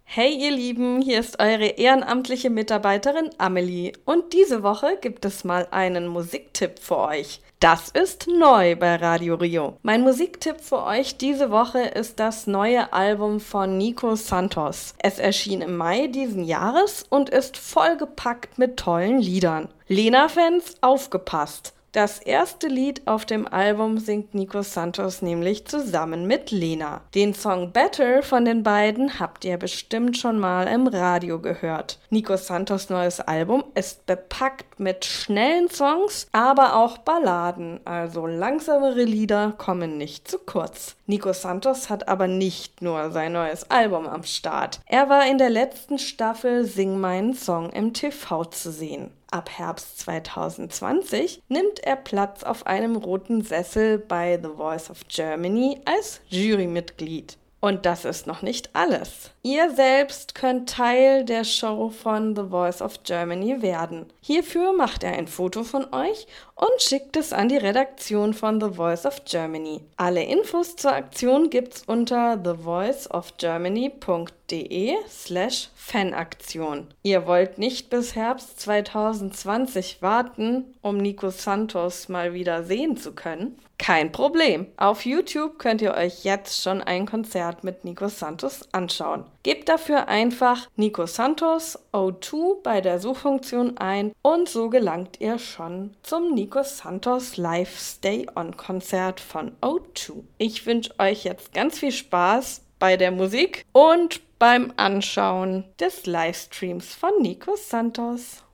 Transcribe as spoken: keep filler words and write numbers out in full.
Hey ihr Lieben, hier ist eure ehrenamtliche Mitarbeiterin Amelie und diese Woche gibt es mal einen Musiktipp für euch. Das ist neu bei Radio Rio. Mein Musiktipp für euch diese Woche ist das neue Album von Nico Santos. Es erschien im Mai diesen Jahres und ist vollgepackt mit tollen Liedern. Lena-Fans, aufgepasst! Das erste Lied auf dem Album singt Nico Santos nämlich zusammen mit Lena. Den Song Better von den beiden habt ihr bestimmt schon mal im Radio gehört. Nico Santos' neues Album ist bepackt mit schnellen Songs, aber auch Balladen, also langsamere Lieder kommen nicht zu kurz. Nico Santos hat aber nicht nur sein neues Album am Start. Er war in der letzten Staffel Sing meinen Song im T V zu sehen. Ab Herbst zwanzig zwanzig nimmt er Platz auf einem roten Sessel bei The Voice of Germany als Jurymitglied. Und das ist noch nicht alles. Ihr selbst könnt Teil der Show von The Voice of Germany werden. Hierfür macht er ein Foto von euch und schickt es an die Redaktion von The Voice of Germany. Alle Infos zur Aktion gibt's unter thevoiceofgermany.de slash Fanaktion. Ihr wollt nicht bis Herbst zwanzig zwanzig warten, um Nico Santos mal wieder sehen zu können? Kein Problem. Auf YouTube könnt ihr euch jetzt schon ein Konzert mit Nico Santos anschauen. Gebt dafür einfach Nico Santos O zwei bei der Suchfunktion ein und so gelangt ihr schon zum Nico Santos Live Stay On Konzert von O zwei. Ich wünsche euch jetzt ganz viel Spaß bei der Musik und beim Anschauen des Livestreams von Nico Santos.